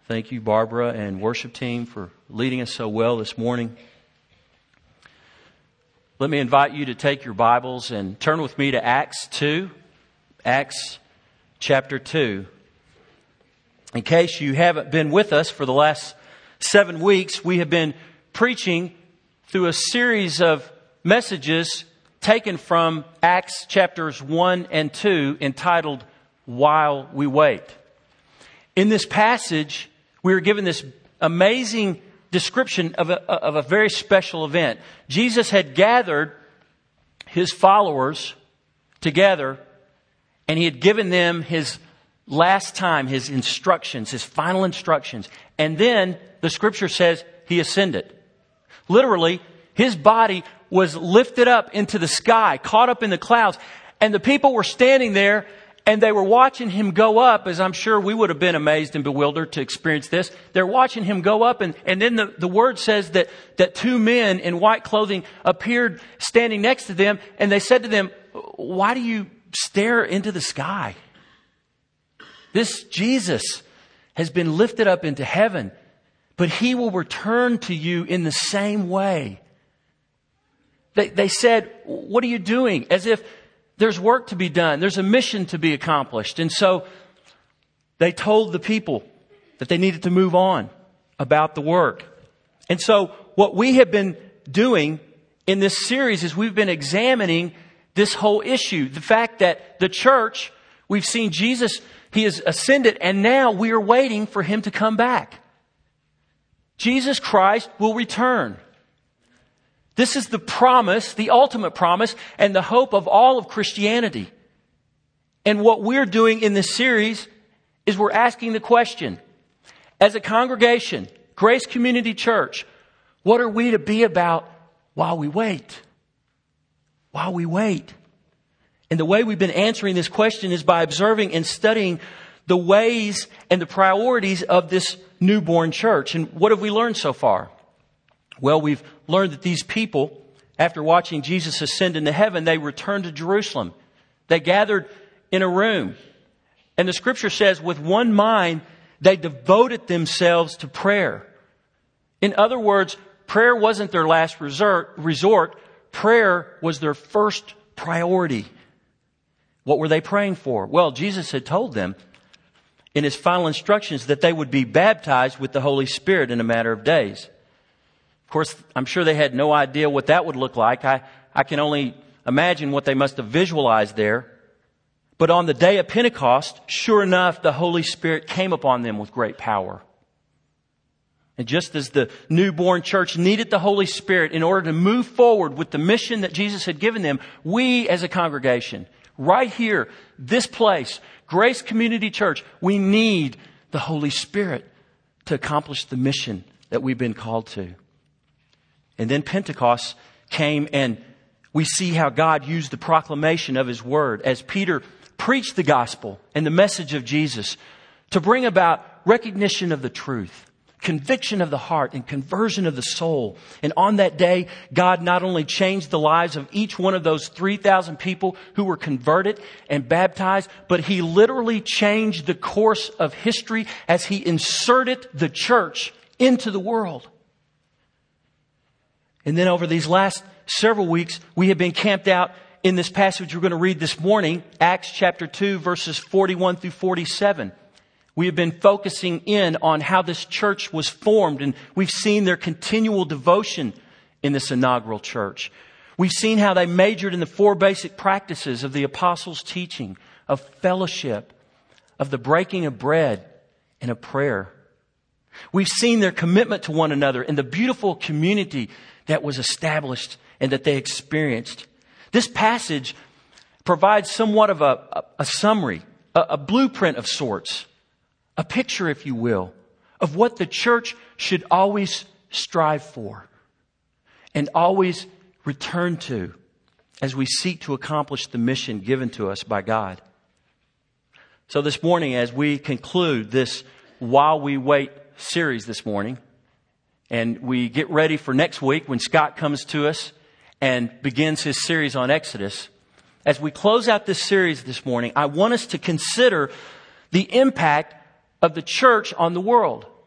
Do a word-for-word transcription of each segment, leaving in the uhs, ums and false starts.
Thank you, Barbara and worship team, for leading us so well this morning. Let me invite you to take your Bibles and turn with me to Acts two. Acts chapter two. In case you haven't been with us for the last seven weeks, we have been preaching through a series of messages taken from Acts chapters one and two entitled, While We Wait. In this passage, we are given this amazing description of a, of a very special event. Jesus had gathered His followers together, and He had given them His last time, His instructions, His final instructions. And then the Scripture says He ascended. Literally, His body was lifted up into the sky, caught up in the clouds, and the people were standing there and they were watching Him go up, as I'm sure we would have been amazed and bewildered to experience this. They're watching Him go up, and, and then the, the word says that, that two men in white clothing appeared standing next to them, and they said to them, "Why do you stare into the sky? This Jesus has been lifted up into heaven, but He will return to you in the same way." They, they said, "What are you doing?" As if there's work to be done. There's a mission to be accomplished. And so they told the people that they needed to move on about the work. And so what we have been doing in this series is we've been examining this whole issue. The fact that the church, we've seen Jesus, He has ascended, and now we are waiting for Him to come back. Jesus Christ will return. This is the promise, the ultimate promise, and the hope of all of Christianity. And what we're doing in this series is we're asking the question, as a congregation, Grace Community Church, what are we to be about while we wait? While we wait. And the way we've been answering this question is by observing and studying the ways and the priorities of this newborn church. And what have we learned so far? Well, we've learned that these people, after watching Jesus ascend into heaven, they returned to Jerusalem. They gathered in a room. And the Scripture says, with one mind, they devoted themselves to prayer. In other words, prayer wasn't their last resort. resort. Prayer was their first priority. What were they praying for? Well, Jesus had told them in His final instructions that they would be baptized with the Holy Spirit in a matter of days. Of course, I'm sure they had no idea what that would look like. I, I can only imagine what they must have visualized there. But on the day of Pentecost, sure enough, the Holy Spirit came upon them with great power. And just as the newborn church needed the Holy Spirit in order to move forward with the mission that Jesus had given them, we as a congregation, right here, this place, Grace Community Church, we need the Holy Spirit to accomplish the mission that we've been called to. And then Pentecost came, and we see how God used the proclamation of His word as Peter preached the gospel and the message of Jesus to bring about recognition of the truth, conviction of the heart, and conversion of the soul. And on that day, God not only changed the lives of each one of those three thousand people who were converted and baptized, but He literally changed the course of history as He inserted the church into the world. And then over these last several weeks, we have been camped out in this passage we're going to read this morning, Acts chapter two, verses forty-one through forty-seven. We have been focusing in on how this church was formed, and we've seen their continual devotion in this inaugural church. We've seen how they majored in the four basic practices of the apostles' teaching, of fellowship, of the breaking of bread, and of prayer. We've seen their commitment to one another and the beautiful community that was established and that they experienced. This passage provides somewhat of a, a, a summary, a, a blueprint of sorts, a picture, if you will, of what the church should always strive for and always return to as we seek to accomplish the mission given to us by God. So this morning, as we conclude this While We Wait series this morning, and we get ready for next week when Scott comes to us and begins his series on Exodus. As we close out this series this morning, I want us to consider the impact of the church on the world.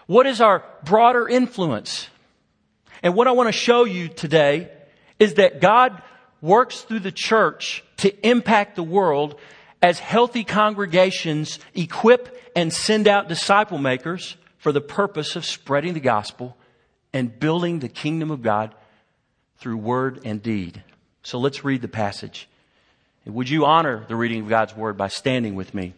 What is our broader influence? And what I want to show you today is that God works through the church to impact the world as healthy congregations equip and send out disciple makers for the purpose of spreading the gospel and building the kingdom of God through word and deed. So let's read the passage. Would you honor the reading of God's word by standing with me?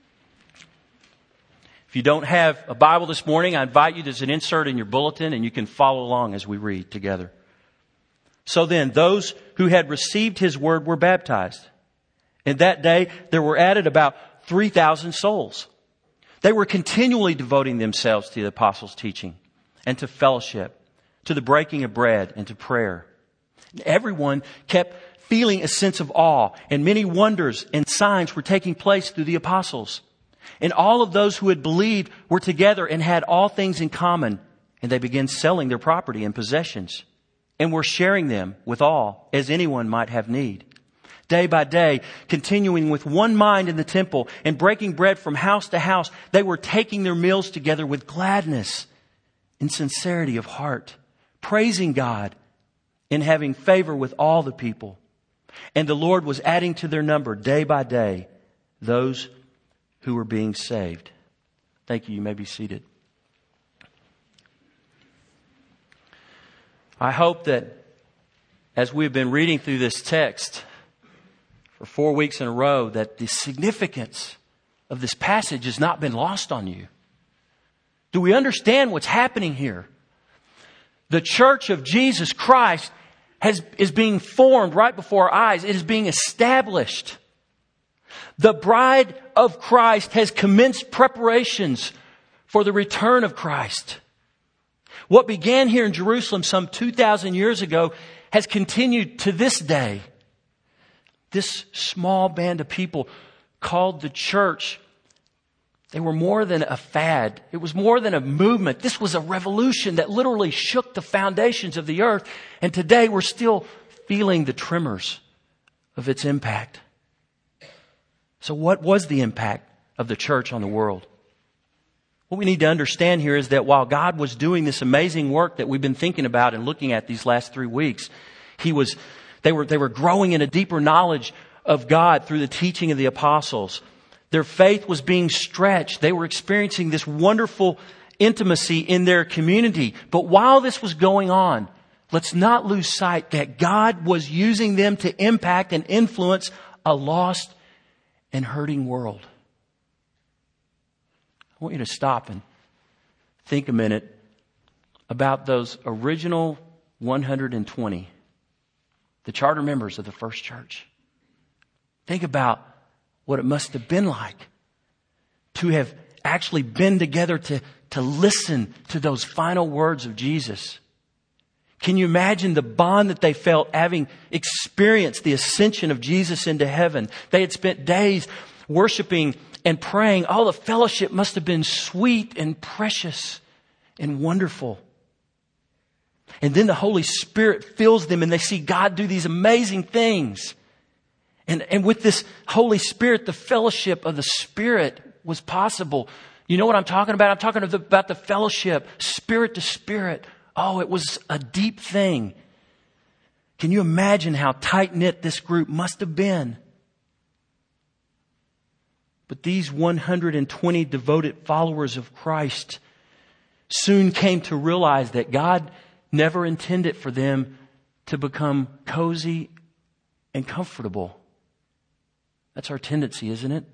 If you don't have a Bible this morning, I invite you, there's an insert in your bulletin and you can follow along as we read together. So then, those who had received his word were baptized. And that day, there were added about three thousand souls. They were continually devoting themselves to the apostles' teaching and to fellowship, to the breaking of bread and to prayer. Everyone kept feeling a sense of awe, and many wonders and signs were taking place through the apostles. And all of those who had believed were together and had all things in common, and they began selling their property and possessions and were sharing them with all as anyone might have need. Day by day, continuing with one mind in the temple and breaking bread from house to house, they were taking their meals together with gladness and sincerity of heart, praising God and having favor with all the people. And the Lord was adding to their number day by day those who were being saved. Thank you. You may be seated. I hope that as we've been reading through this text for four weeks in a row, that the significance of this passage has not been lost on you. Do we understand what's happening here? The church of Jesus Christ has, is being formed right before our eyes. It is being established. The bride of Christ has commenced preparations for the return of Christ. What began here in Jerusalem some two thousand years ago has continued to this day. This small band of people called the church, they were more than a fad. It was more than a movement. This was a revolution that literally shook the foundations of the earth. And today we're still feeling the tremors of its impact. So what was the impact of the church on the world? What we need to understand here is that while God was doing this amazing work that we've been thinking about and looking at these last three weeks, He was, they were, they were growing in a deeper knowledge of God through the teaching of the apostles. Their faith was being stretched. They were experiencing this wonderful intimacy in their community. But while this was going on, let's not lose sight that God was using them to impact and influence a lost and hurting world. I want you to stop and think a minute about those original one hundred twenty, the charter members of the first church. Think about what it must have been like to have actually been together to, to listen to those final words of Jesus. Can you imagine the bond that they felt having experienced the ascension of Jesus into heaven? They had spent days worshiping and praying. All the fellowship must have been sweet and precious and wonderful. And then the Holy Spirit fills them and they see God do these amazing things. And, and with this Holy Spirit, the fellowship of the Spirit was possible. You know what I'm talking about? I'm talking about the fellowship, spirit to spirit. Oh, it was a deep thing. Can you imagine how tight-knit this group must have been? But these one hundred twenty devoted followers of Christ soon came to realize that God never intended for them to become cozy and comfortable. That's our tendency, isn't it?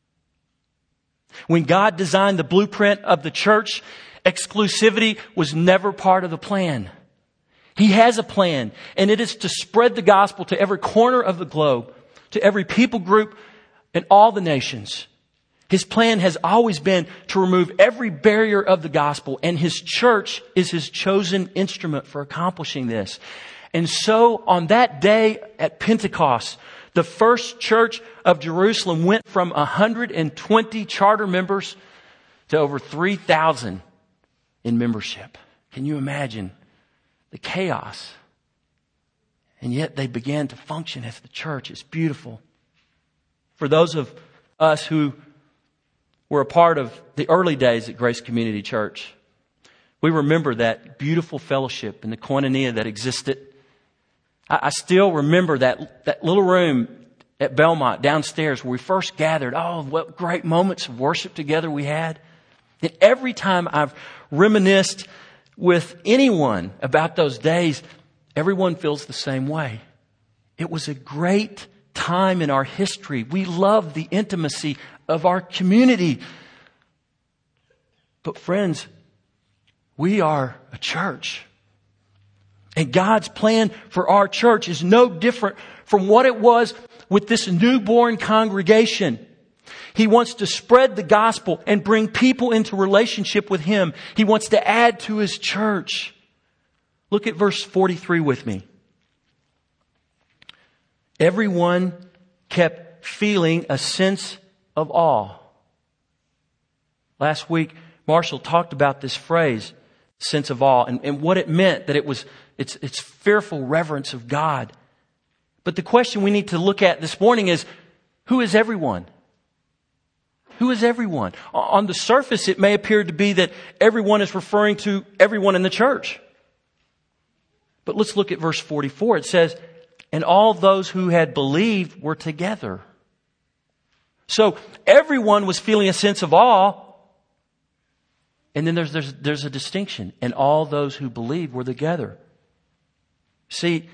When God designed the blueprint of the church, exclusivity was never part of the plan. He has a plan, and it is to spread the gospel to every corner of the globe, to every people group and all the nations. His plan has always been to remove every barrier of the gospel, and His church is His chosen instrument for accomplishing this. And so on that day at Pentecost, the first church of Jerusalem went from one hundred twenty charter members to over three thousand in membership. Can you imagine the chaos? And yet they began to function as the church. It's beautiful. For those of us who were a part of the early days at Grace Community Church, We remember that beautiful fellowship and the koinonia that existed. I, I still remember that, that little room at Belmont downstairs where we first gathered. Oh, what great moments of worship together we had. And every time I've reminisced with anyone about those days, everyone feels the same way. It was a great time in our history. We loved the intimacy of our community. But friends, we are a church. And God's plan for our church is no different from what it was with this newborn congregation. He wants to spread the gospel and bring people into relationship with Him. He wants to add to His church. Look at verse forty-three with me. Everyone kept feeling a sense of awe. Last week, Marshall talked about this phrase, sense of awe, and, and what it meant, that it was, it's, it's fearful reverence of God. But the question we need to look at this morning is, who is everyone? Who is everyone? On the surface, it may appear to be that everyone is referring to everyone in the church. But let's look at verse forty-four. It says, and all those who had believed were together. So everyone was feeling a sense of awe. And then there's, there's, there's a distinction. And all those who believed were together. See,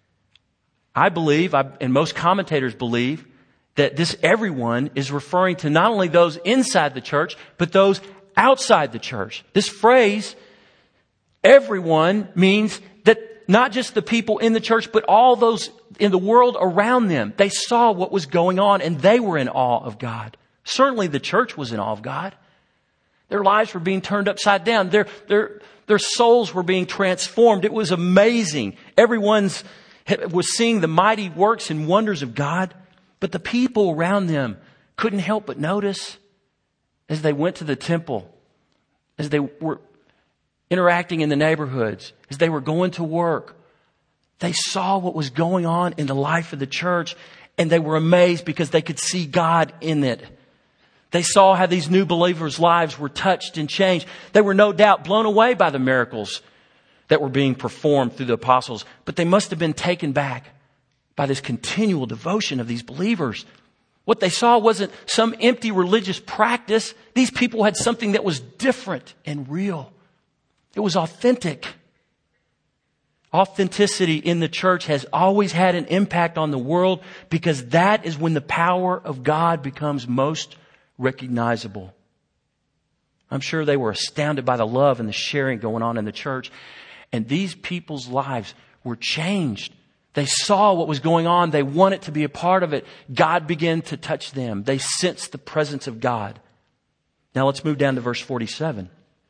I believe, I, and most commentators believe, that this everyone is referring to not only those inside the church, but those outside the church. This phrase, everyone, means that not just the people in the church, but all those in the world around them. They saw what was going on and they were in awe of God. Certainly the church was in awe of God. Their lives were being turned upside down. Their, their, their souls were being transformed. It was amazing. Everyone's was seeing the mighty works and wonders of God. But the people around them couldn't help but notice as they went to the temple, as they were interacting in the neighborhoods, as they were going to work, they saw what was going on in the life of the church, and they were amazed because they could see God in it. They saw how these new believers' lives were touched and changed. They were no doubt blown away by the miracles that were being performed through the apostles, but they must have been taken back by this continual devotion of these believers. What they saw wasn't some empty religious practice. These people had something that was different and real. It was authentic. Authenticity in the church has always had an impact on the world because that is when the power of God becomes most recognizable. I'm sure they were astounded by the love and the sharing going on in the church. And these people's lives were changed. They saw what was going on. They wanted to be a part of it. God began to touch them. They sensed the presence of God. Now let's move down to verse forty-seven.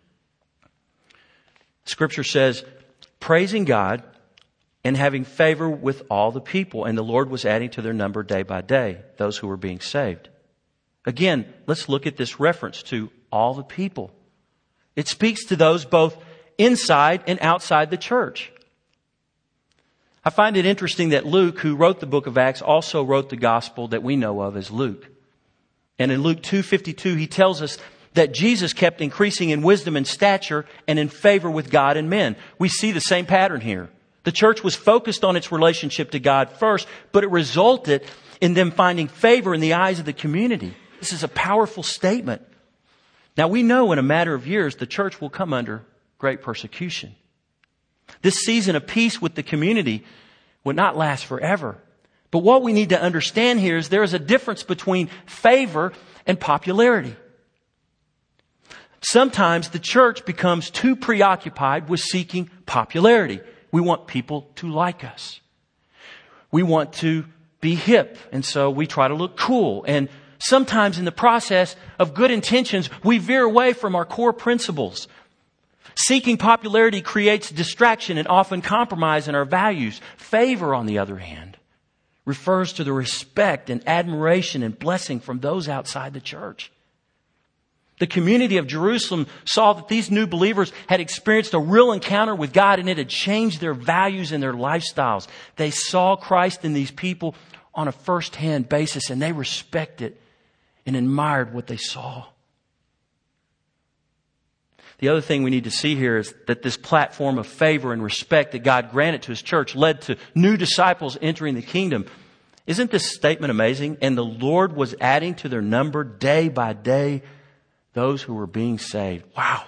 Scripture says, praising God and having favor with all the people. And the Lord was adding to their number day by day, those who were being saved. Again, let's look at this reference to all the people. It speaks to those both inside and outside the church. I find it interesting that Luke, who wrote the book of Acts, also wrote the gospel that we know of as Luke. And in Luke two fifty-two, he tells us that Jesus kept increasing in wisdom and stature and in favor with God and men. We see the same pattern here. The church was focused on its relationship to God first, but it resulted in them finding favor in the eyes of the community. This is a powerful statement. Now we know in a matter of years, the church will come under great persecution. This season of peace with the community would not last forever. But what we need to understand here is there is a difference between favor and popularity. Sometimes the church becomes too preoccupied with seeking popularity. We want people to like us. We want to be hip, and so we try to look cool. And sometimes in the process of good intentions, we veer away from our core principles. Seeking popularity creates distraction and often compromise in our values. Favor, on the other hand, refers to the respect and admiration and blessing from those outside the church. The community of Jerusalem saw that these new believers had experienced a real encounter with God and it had changed their values and their lifestyles. They saw Christ in these people on a first-hand basis and they respected and admired what they saw. The other thing we need to see here is that this platform of favor and respect that God granted to His church led to new disciples entering the kingdom. Isn't this statement amazing? And the Lord was adding to their number day by day those who were being saved. Wow.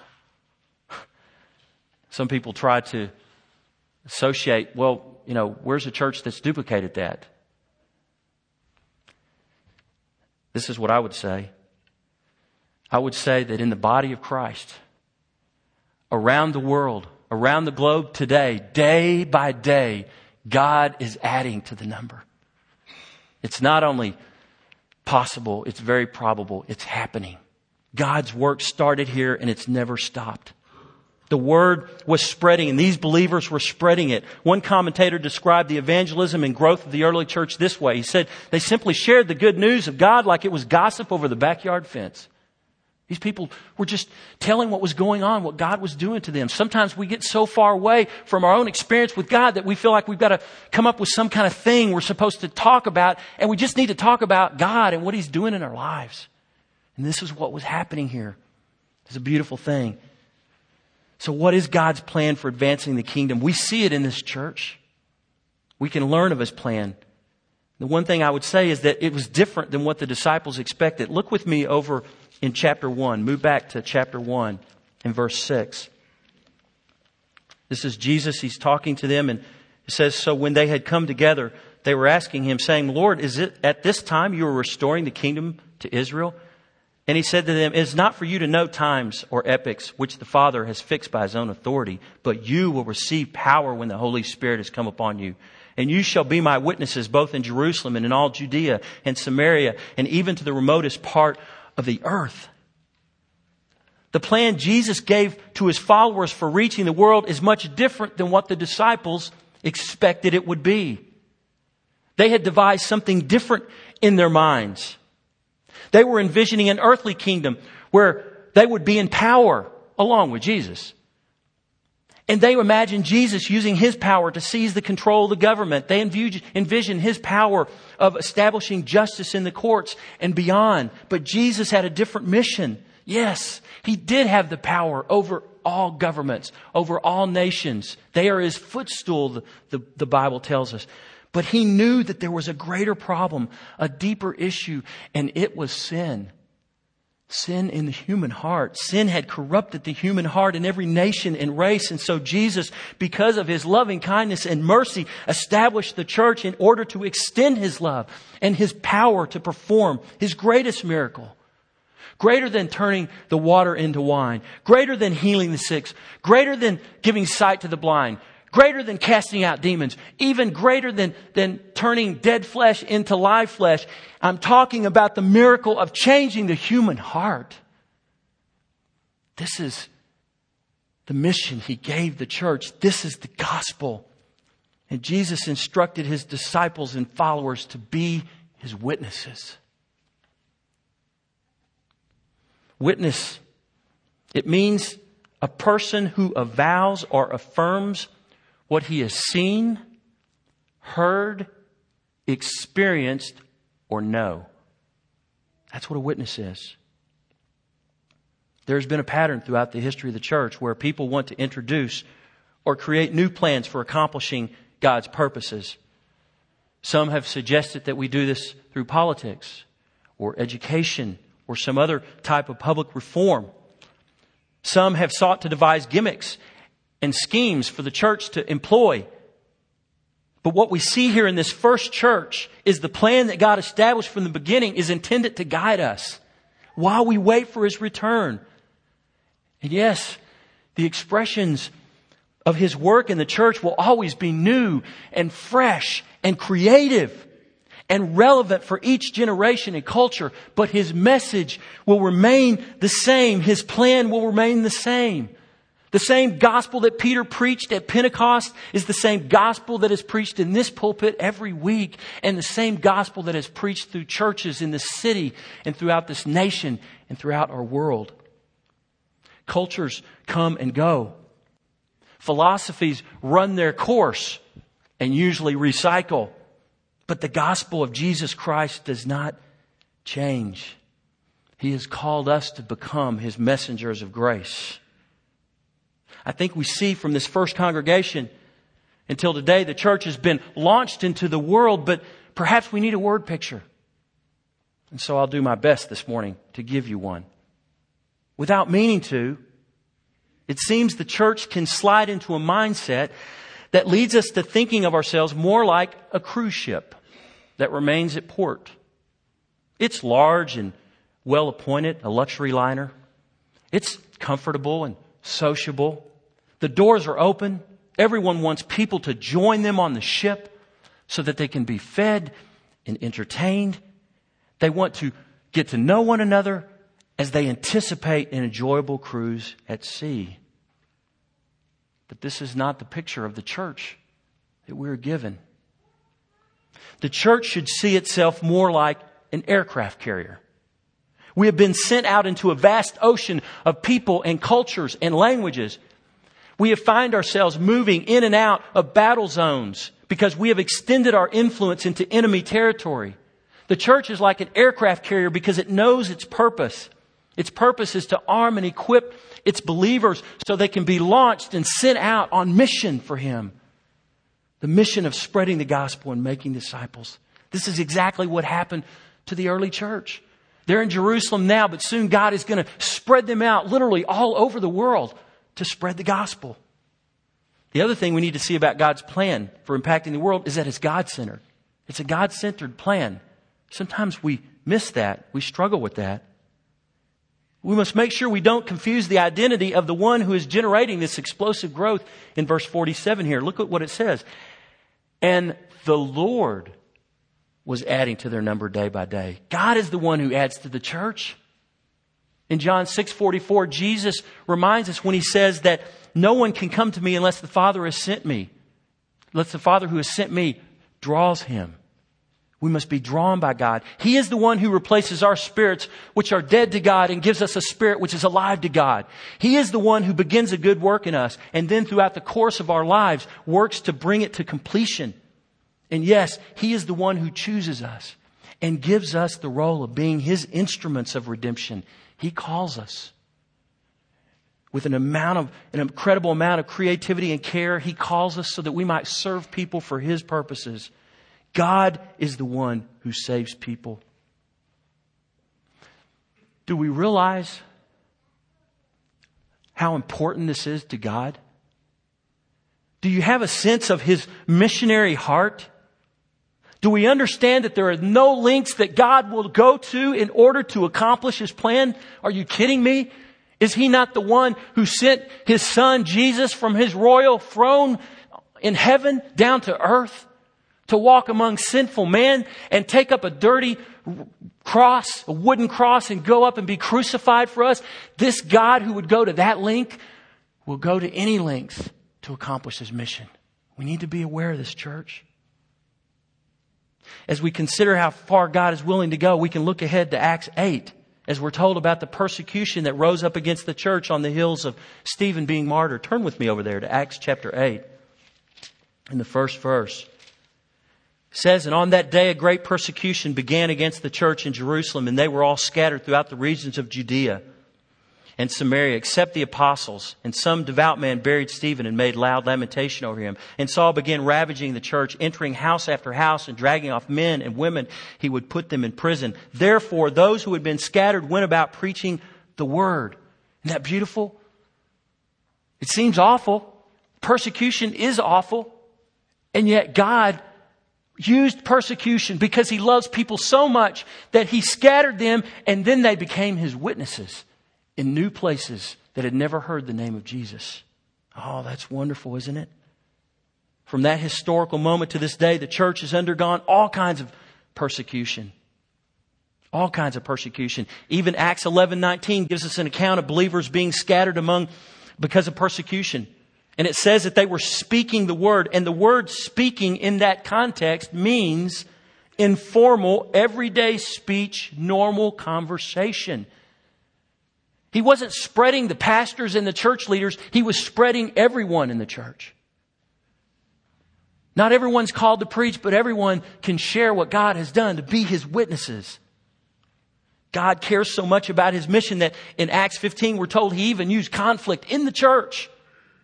Some people try to associate, well, you know, where's a church that's duplicated that? This is what I would say. I would say that in the body of Christ, around the world, around the globe today, day by day, God is adding to the number. It's not only possible, it's very probable. It's happening. God's work started here and it's never stopped. The word was spreading and these believers were spreading it. One commentator described the evangelism and growth of the early church this way. He said they simply shared the good news of God like it was gossip over the backyard fence. These people were just telling what was going on, what God was doing to them. Sometimes we get so far away from our own experience with God that we feel like we've got to come up with some kind of thing we're supposed to talk about, and we just need to talk about God and what He's doing in our lives. And this is what was happening here. It's a beautiful thing. So what is God's plan for advancing the kingdom? We see it in this church. We can learn of His plan. The one thing I would say is that it was different than what the disciples expected. Look with me over in chapter one. Move back to chapter one in verse six. This is Jesus. He's talking to them, and it says, so when they had come together, they were asking Him, saying, Lord, is it at this time you are restoring the kingdom to Israel? And He said to them, it is not for you to know times or epochs which the Father has fixed by His own authority, but you will receive power when the Holy Spirit has come upon you. And you shall be my witnesses both in Jerusalem and in all Judea and Samaria and even to the remotest part of the earth. The plan Jesus gave to His followers for reaching the world is much different than what the disciples expected it would be. They had devised something different in their minds. They were envisioning an earthly kingdom where they would be in power along with Jesus. And they imagined Jesus using His power to seize the control of the government. They envisioned His power of establishing justice in the courts and beyond. But Jesus had a different mission. Yes, He did have the power over all governments, over all nations. They are His footstool, the, the, the Bible tells us. But He knew that there was a greater problem, a deeper issue, and it was sin. Sin in the human heart. Sin had corrupted the human heart in every nation and race. And so Jesus, because of His loving kindness and mercy, established the church in order to extend His love and His power to perform His greatest miracle. Greater than turning the water into wine. Greater than healing the sick. Greater than giving sight to the blind. Greater than casting out demons. Even greater than, than turning dead flesh into live flesh. I'm talking about the miracle of changing the human heart. This is the mission He gave the church. This is the gospel. And Jesus instructed His disciples and followers to be His witnesses. Witness. It means a person who avows or affirms what he has seen, heard, experienced, or know. That's what a witness is. There's been a pattern throughout the history of the church where people want to introduce or create new plans for accomplishing God's purposes. Some have suggested that we do this through politics or education or some other type of public reform. Some have sought to devise gimmicks and schemes for the church to employ. But what we see here in this first church is the plan that God established from the beginning is intended to guide us while we wait for His return. And yes, the expressions of His work in the church will always be new and fresh and creative and relevant for each generation and culture. But His message will remain the same. His plan will remain the same. The same gospel that Peter preached at Pentecost is the same gospel that is preached in this pulpit every week, and the same gospel that is preached through churches in this city and throughout this nation and throughout our world. Cultures come and go. Philosophies run their course and usually recycle. But the gospel of Jesus Christ does not change. He has called us to become His messengers of grace. I think we see from this first congregation until today, the church has been launched into the world, but perhaps we need a word picture. And so I'll do my best this morning to give you one. Without meaning to, it seems the church can slide into a mindset that leads us to thinking of ourselves more like a cruise ship that remains at port. It's large and well appointed, a luxury liner. It's comfortable and sociable. The doors are open. Everyone wants people to join them on the ship so that they can be fed and entertained. They want to get to know one another as they anticipate an enjoyable cruise at sea. But this is not the picture of the church that we're given. The church should see itself more like an aircraft carrier. We have been sent out into a vast ocean of people and cultures and languages. We have found ourselves moving in and out of battle zones because we have extended our influence into enemy territory. The church is like an aircraft carrier because it knows its purpose. Its purpose is to arm and equip its believers so they can be launched and sent out on mission for Him. The mission of spreading the gospel and making disciples. This is exactly what happened to the early church. They're in Jerusalem now, but soon God is going to spread them out literally all over the world to spread the gospel. The other thing we need to see about God's plan for impacting the world is that it's God-centered. It's a God-centered plan. Sometimes we miss that. We struggle with that. We must make sure we don't confuse the identity of the one who is generating this explosive growth in verse forty-seven here. Look at what it says. And the Lord was adding to their number day by day. God is the one who adds to the church. In John six forty-four, Jesus reminds us when He says that no one can come to me unless the Father has sent me. Unless the Father who has sent me draws him. We must be drawn by God. He is the one who replaces our spirits, which are dead to God, and gives us a spirit which is alive to God. He is the one who begins a good work in us, and then throughout the course of our lives, works to bring it to completion. And yes, He is the one who chooses us and gives us the role of being His instruments of redemption. He calls us with an amount of, an incredible amount of creativity and care. He calls us so that we might serve people for His purposes. God is the one who saves people. Do we realize how important this is to God? Do you have a sense of His missionary heart? Do we understand that there are no lengths that God will go to in order to accomplish His plan? Are you kidding me? Is He not the one who sent His Son Jesus from His royal throne in heaven down to earth to walk among sinful men and take up a dirty cross, a wooden cross, and go up and be crucified for us? This God who would go to that length will go to any length to accomplish His mission. We need to be aware of this, church. As we consider how far God is willing to go, we can look ahead to Acts eight, as we're told about the persecution that rose up against the church on the hills of Stephen being martyred. Turn with me over there to Acts chapter eight, in the first verse. It says, and on that day a great persecution began against the church in Jerusalem, and they were all scattered throughout the regions of Judea and Samaria, except the apostles. And some devout man buried Stephen and made loud lamentation over him. And Saul began ravaging the church, entering house after house and dragging off men and women. He would put them in prison. Therefore, those who had been scattered went about preaching the word. Isn't that beautiful? It seems awful. Persecution is awful. And yet God used persecution because He loves people so much that He scattered them, and then they became His witnesses in new places that had never heard the name of Jesus. Oh, that's wonderful, isn't it? From that historical moment to this day, the church has undergone all kinds of persecution. All kinds of persecution. Even Acts eleven nineteen gives us an account of believers being scattered among because of persecution. And it says that they were speaking the word. And the word speaking in that context means informal, everyday speech, normal conversation. He wasn't spreading the pastors and the church leaders. He was spreading everyone in the church. Not everyone's called to preach, but everyone can share what God has done to be His witnesses. God cares so much about His mission that in Acts fifteen we're told He even used conflict in the church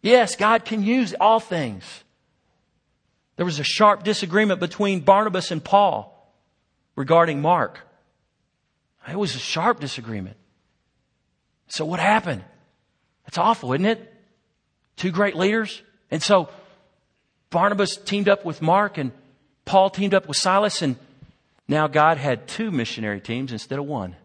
Yes, God can use all things. There was a sharp disagreement between Barnabas and Paul regarding Mark. It was a sharp disagreement. So what happened? It's awful, isn't it? Two great leaders. And so Barnabas teamed up with Mark and Paul teamed up with Silas, and now God had two missionary teams instead of one.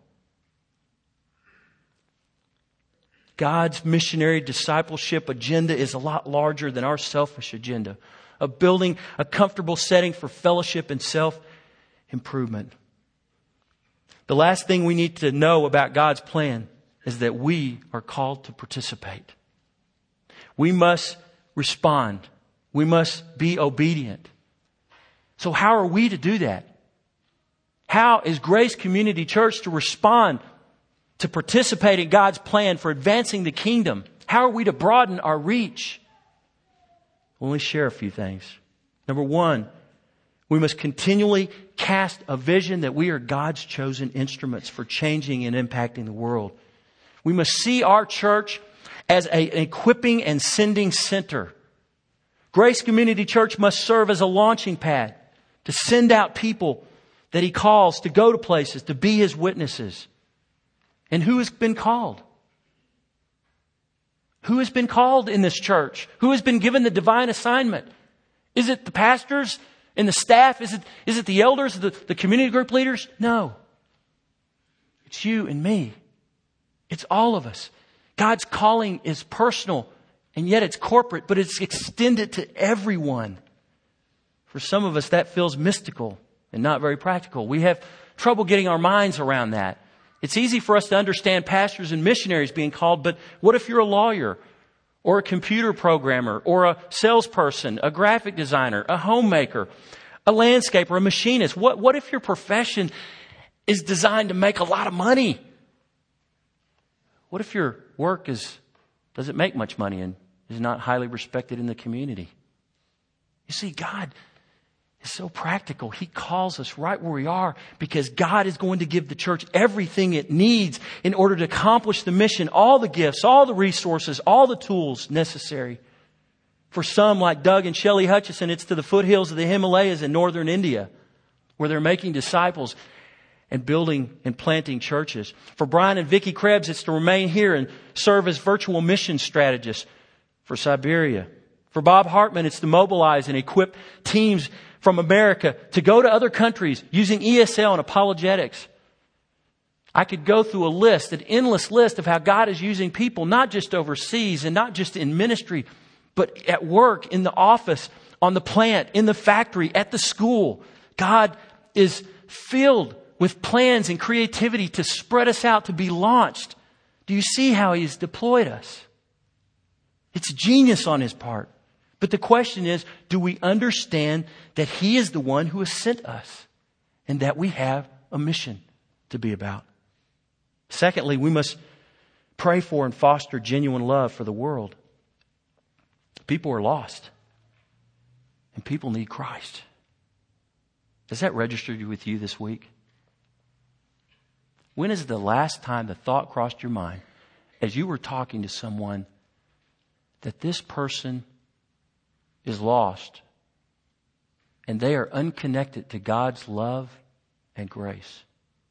God's missionary discipleship agenda is a lot larger than our selfish agenda of building a comfortable setting for fellowship and self-improvement. The last thing we need to know about God's plan is that we are called to participate. We must respond. We must be obedient. So how are we to do that? How is Grace Community Church to respond to participate in God's plan for advancing the kingdom? How are we to broaden our reach? We'll only share a few things. Number one, we must continually cast a vision that we are God's chosen instruments for changing and impacting the world. We must see our church as a, an equipping and sending center. Grace Community Church must serve as a launching pad to send out people that He calls to go to places, to be His witnesses. And who has been called? Who has been called in this church? Who has been given the divine assignment? Is it the pastors and the staff? Is it, is it the elders, the, the community group leaders? No. It's you and me. It's all of us. God's calling is personal, and yet it's corporate, but it's extended to everyone. For some of us, that feels mystical and not very practical. We have trouble getting our minds around that. It's easy for us to understand pastors and missionaries being called, but what if you're a lawyer or a computer programmer or a salesperson, a graphic designer, a homemaker, a landscaper, a machinist? What, what if your profession is designed to make a lot of money? What if your work is doesn't make much money and is not highly respected in the community? You see, God is so practical. He calls us right where we are because God is going to give the church everything it needs in order to accomplish the mission, all the gifts, all the resources, all the tools necessary. For some, like Doug and Shelley Hutchison, it's to the foothills of the Himalayas in northern India, where they're making disciples and building and planting churches. For Brian and Vicki Krebs, it's to remain here and serve as virtual mission strategists for Siberia. For Bob Hartman, it's to mobilize and equip teams from America to go to other countries using E S L and apologetics. I could go through a list, an endless list of how God is using people, not just overseas and not just in ministry, but at work, in the office, on the plant, in the factory, at the school. God is filled with plans and creativity to spread us out, to be launched. Do you see how He's deployed us? It's genius on His part. But the question is, do we understand that He is the one who has sent us and that we have a mission to be about? Secondly, we must pray for and foster genuine love for the world. People are lost and people need Christ. Does that register with you this week? When is the last time the thought crossed your mind as you were talking to someone that this person is lost and they are unconnected to God's love and grace?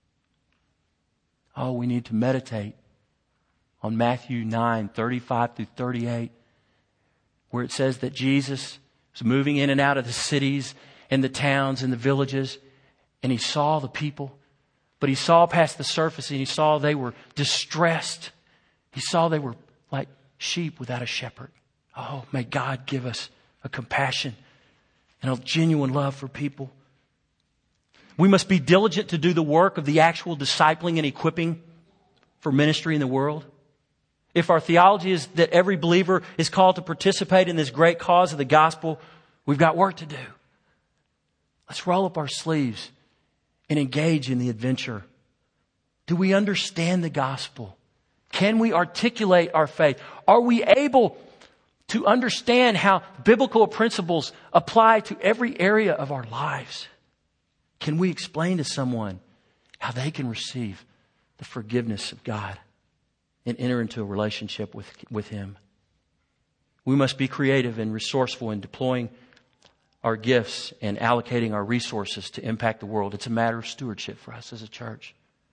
Oh, we need to meditate on Matthew nine, thirty-five through thirty-eight, where it says that Jesus was moving in and out of the cities and the towns and the villages, and He saw the people. But He saw past the surface and He saw they were distressed. He saw they were like sheep without a shepherd. Oh, may God give us a compassion and a genuine love for people. We must be diligent to do the work of the actual discipling and equipping for ministry in the world. If our theology is that every believer is called to participate in this great cause of the gospel, we've got work to do. Let's roll up our sleeves and engage in the adventure. Do we understand the gospel? Can we articulate our faith? Are we able to understand how biblical principles apply to every area of our lives? Can we explain to someone how they can receive the forgiveness of God and enter into a relationship with, with Him? We must be creative and resourceful in deploying our gifts and allocating our resources to impact the world. It's a matter of stewardship for us as a church.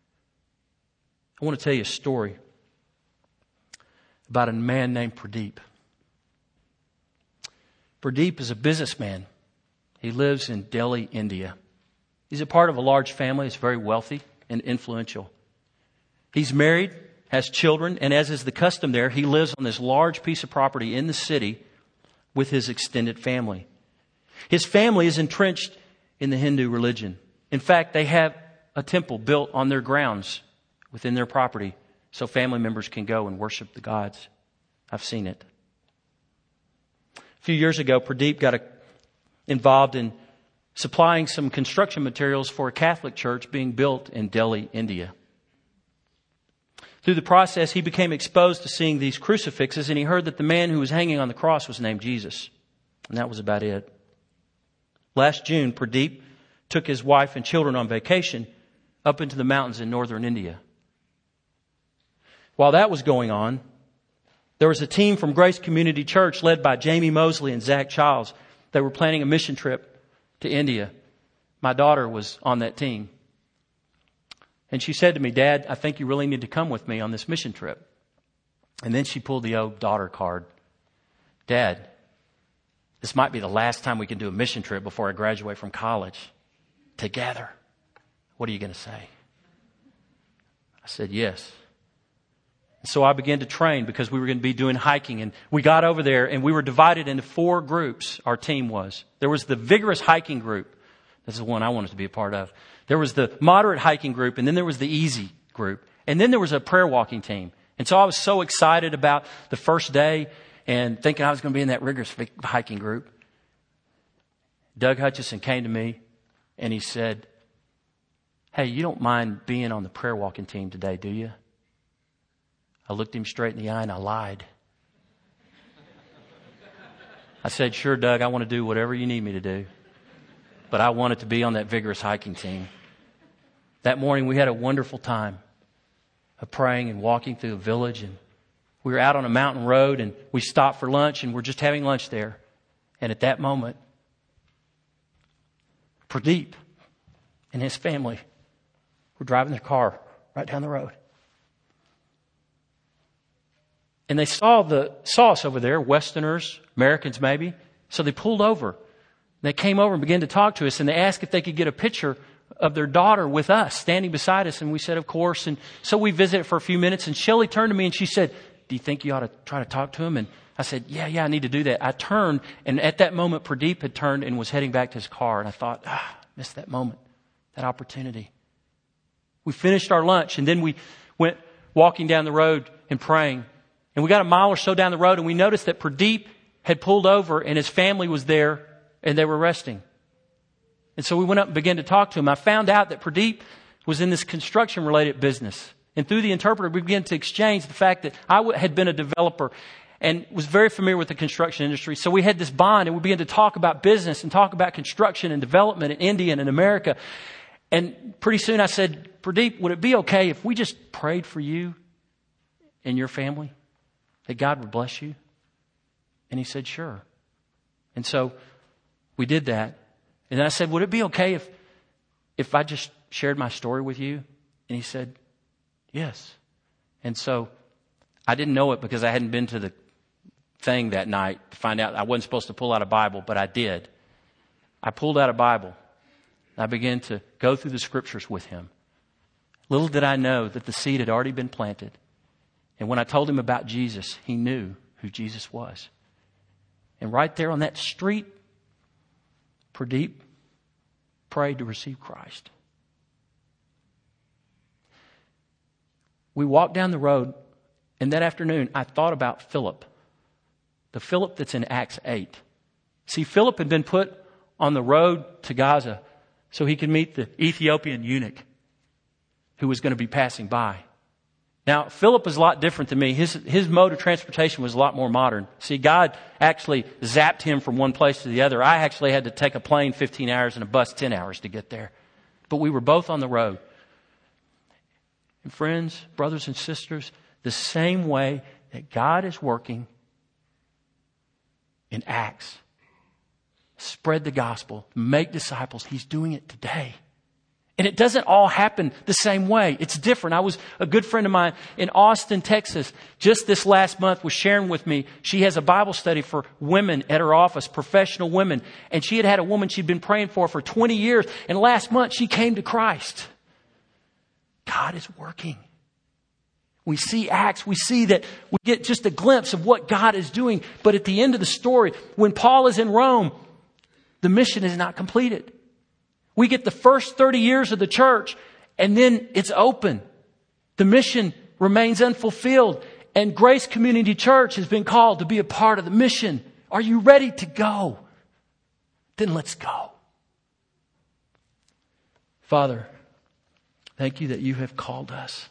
I want to tell you a story about a man named Pradeep. Pradeep is a businessman. He lives in Delhi, India. He's a part of a large family. It's very wealthy and influential. He's married, has children, and as is the custom there, he lives on this large piece of property in the city with his extended family. His family is entrenched in the Hindu religion. In fact, they have a temple built on their grounds within their property so family members can go and worship the gods. I've seen it. A few years ago, Pradeep got a, involved in supplying some construction materials for a Catholic church being built in Delhi, India. Through the process, he became exposed to seeing these crucifixes, and he heard that the man who was hanging on the cross was named Jesus. And that was about it. Last June, Pradeep took his wife and children on vacation up into the mountains in northern India. While that was going on, there was a team from Grace Community Church led by Jamie Mosley and Zach Childs. They were planning a mission trip to India. My daughter was on that team. And she said to me, "Dad, I think you really need to come with me on this mission trip." And then she pulled the old daughter card. "Dad, this might be the last time we can do a mission trip before I graduate from college together. What are you going to say?" I said, "Yes." So I began to train because we were going to be doing hiking. And we got over there and we were divided into four groups, our team was. There was the vigorous hiking group. This is the one I wanted to be a part of. There was the moderate hiking group, and then there was the easy group. And then there was a prayer walking team. And so I was so excited about the first day and thinking I was going to be in that rigorous hiking group. Doug Hutchison came to me and he said, "Hey, you don't mind being on the prayer walking team today, do you?" I looked him straight in the eye and I lied. I said, "Sure, Doug, I want to do whatever you need me to do. But I wanted to be on that vigorous hiking team." That morning we had a wonderful time of praying and walking through the village. And we were out on a mountain road and we stopped for lunch and we're just having lunch there. And at that moment, Pradeep and his family were driving their car right down the road. And they saw the saw us over there, Westerners, Americans maybe. So they pulled over. They came over and began to talk to us, and they asked if they could get a picture of their daughter with us, standing beside us. And we said, of course. And so we visited for a few minutes, and Shelley turned to me and she said, "Do you think you ought to try to talk to him?" And I said, yeah, yeah, I need to do that. I turned, and at that moment, Pradeep had turned and was heading back to his car. And I thought, ah, missed that moment, that opportunity. We finished our lunch, and then we went walking down the road and praying. And we got a mile or so down the road, and we noticed that Pradeep had pulled over, and his family was there, and they were resting. And so we went up and began to talk to him. I found out that Pradeep was in this construction-related business. And through the interpreter, we began to exchange the fact that I had been a developer and was very familiar with the construction industry. So we had this bond, and we began to talk about business and talk about construction and development in India and in America. And pretty soon I said, "Pradeep, would it be okay if we just prayed for you and your family, that God would bless you?" And he said, "Sure." And so we did that. And then I said, "Would it be okay if if I just shared my story with you?" And he said, "Yes." And so I didn't know it because I hadn't been to the thing that night to find out I wasn't supposed to pull out a Bible, but I did. I pulled out a Bible. I began to go through the scriptures with him. Little did I know that the seed had already been planted. And when I told him about Jesus, he knew who Jesus was. And right there on that street, Pradeep prayed to receive Christ. We walked down the road, and that afternoon I thought about Philip, the Philip that's in Acts eight. See, Philip had been put on the road to Gaza so he could meet the Ethiopian eunuch who was going to be passing by. Now, Philip is a lot different than me. His, his mode of transportation was a lot more modern. See, God actually zapped him from one place to the other. I actually had to take a plane fifteen hours and a bus ten hours to get there. But we were both on the road. And friends, brothers and sisters, the same way that God is working in Acts. Spread the gospel. Make disciples. He's doing it today. And it doesn't all happen the same way. It's different. I was, a good friend of mine in Austin, Texas, just this last month was sharing with me. She has a Bible study for women at her office, professional women. And she had had a woman she'd been praying for for twenty years. And last month she came to Christ. God is working. We see Acts. We see that we get just a glimpse of what God is doing. But at the end of the story, when Paul is in Rome, the mission is not completed. We get the first thirty years of the church and then it's open. The mission remains unfulfilled and Grace Community Church has been called to be a part of the mission. Are you ready to go? Then let's go. Father, thank you that you have called us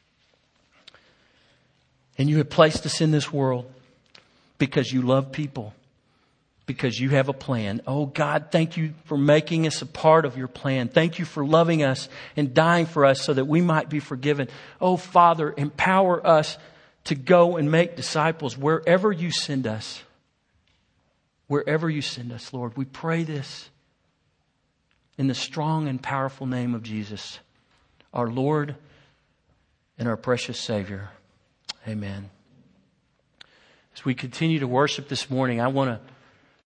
and you have placed us in this world because you love people. Because you have a plan. Oh God, thank you for making us a part of your plan. Thank you for loving us and dying for us so that we might be forgiven. Oh Father, empower us to go and make disciples wherever you send us. Wherever you send us, Lord. We pray this in the strong and powerful name of Jesus, our Lord and our precious Savior. Amen. As we continue to worship this morning, I want to